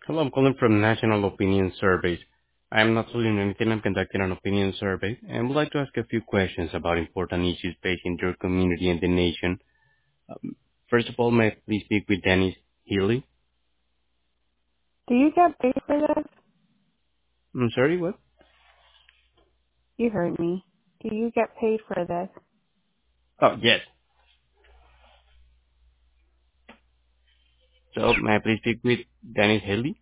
Hello, I'm calling from National Opinion Surveys. I am not selling anything. I'm conducting an opinion survey and would like to ask a few questions about important issues facing your community and the nation. First of all, may I please speak with Dennis Healy? Do you get paid for this? I'm sorry, what? You heard me. Do you get paid for this? Oh, yes. So, may I please speak with Dennis Healy?